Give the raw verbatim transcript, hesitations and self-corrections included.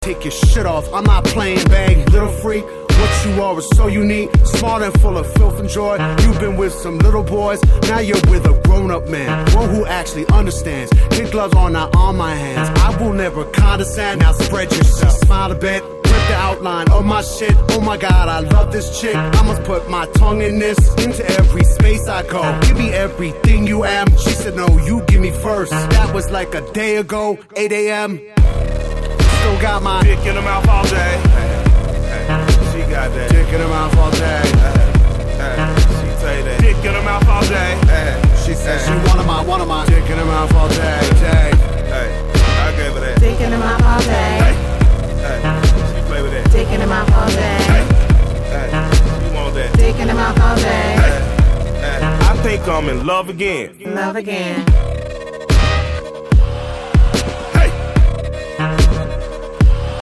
Take your shit off, I'm not playing bag, little freak. What you are is so unique, smart and full of filth and joy. You've been with some little boys, now you're with a grown-up man, one who actually understands. Kid gloves are not on my hands, I will never condescend. Now spread yourself, smile a bit, rip the outline of my shit. Oh my god, I love this chick. I must put my tongue in this, into every space I go. Give me everything you am. She said no, you give me first. That was like a day ago, eight a m Still got my dick in her mouth all day. She got that dick in her mouth all day. She say that dick in her mouth all day. She said she wanted my, wanted my dick in her mouth all day. Day. Hey, I gave her that dick in her mouth all day. Hey, she play with that dick in her mouth all day. Hey, you want that dick in her mouth all day. I think I'm in love again. Love again.